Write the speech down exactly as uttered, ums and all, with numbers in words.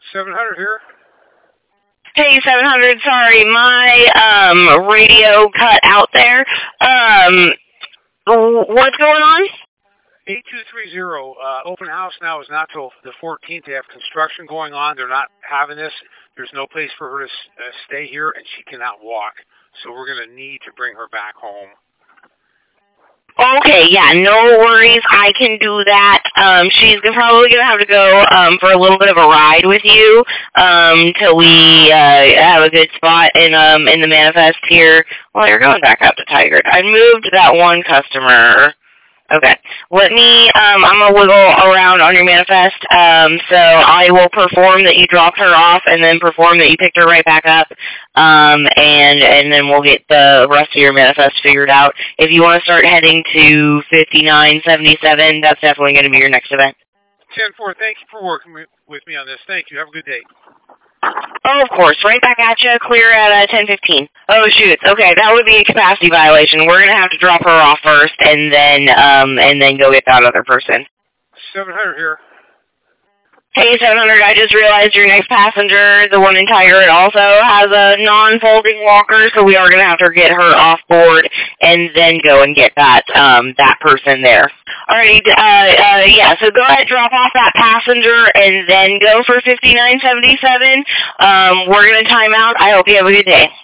seven hundred here. Hey, seven hundred, sorry, my um radio cut out there. Um, what's going on? eight two three zero, uh, open house now is not till the fourteenth. They have construction going on. They're not having this. There's no place for her to uh, stay here, and she cannot walk. So we're going to need to bring her back home. Okay, yeah, no worries. I can do that. Um, she's probably going to have to go um, for a little bit of a ride with you um, till we uh, have a good spot in um, in the manifest here. Well, you're going back up to Tigard. I moved that one customer. Okay. Let me, um, I'm going to wiggle around on your manifest, um, so I will perform that you dropped her off and then perform that you picked her right back up, um, and, and then we'll get the rest of your manifest figured out. If you want to start heading to fifty-nine seventy-seven, that's definitely going to be your next event. ten four, thank you for working with me on this. Thank you. Have a good day. Oh, of course. Right back at you. Clear at uh, ten fifteen. Oh, shoot. Okay, that would be a capacity violation. We're going to have to drop her off first and then um, and then go get that other person. seven hundred here. Hey, seven hundred, I just realized your next passenger, the one in Tigard, also has a non-folding walker, so we are going to have to get her off board and then go and get that um, that person there. Alrighty, uh, uh, yeah, so go ahead, drop off that passenger, and then go for fifty-nine seventy-seven. Um, we're going to time out. I hope you have a good day.